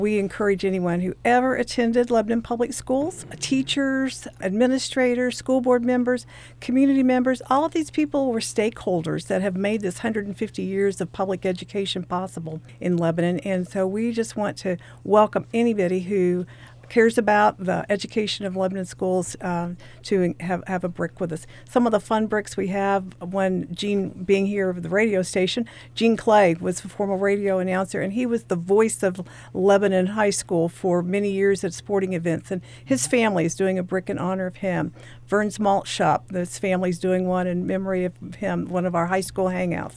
We encourage anyone who ever attended Lebanon Public Schools, teachers, administrators, school board members, community members, all of these people were stakeholders that have made this 150 years of public education possible in Lebanon. And so we just want to welcome anybody who cares about the education of Lebanon schools to have a brick with us. Some of the fun bricks we have, one, Gene being here of the radio station, Gene Clay was a former radio announcer, and he was the voice of Lebanon High School for many years at sporting events, and his family is doing a brick in honor of him. Vern's Malt Shop, his family's doing one in memory of him, one of our high school hangouts.